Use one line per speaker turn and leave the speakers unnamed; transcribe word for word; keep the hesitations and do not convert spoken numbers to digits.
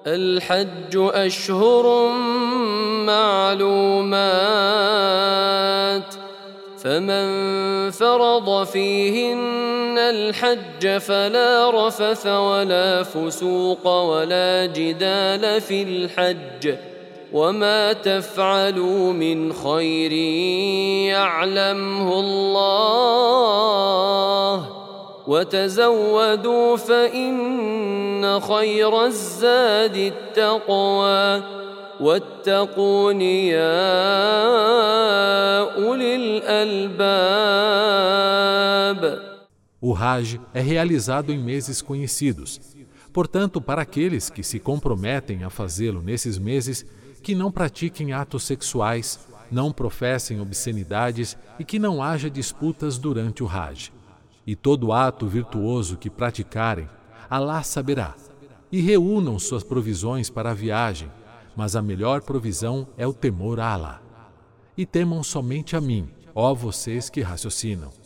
الحج أشهر معلومات فمن فرض فيهن الحج فلا رفث ولا فسوق ولا جدال في الحج وما تفعلوا من خير يعلمه الله وتزودوا فإن خير الزاد التقوى واتقون يا أولي الألباب.
O Hajj é realizado em meses conhecidos. Portanto, para aqueles que se comprometem a fazê-lo nesses meses, que não pratiquem atos sexuais, não professem obscenidades e que não haja disputas durante o Hajj. E todo ato virtuoso que praticarem, Alá saberá. E reúnam suas provisões para a viagem, mas a melhor provisão é o temor a Alá. E temam somente a mim, ó vocês que raciocinam.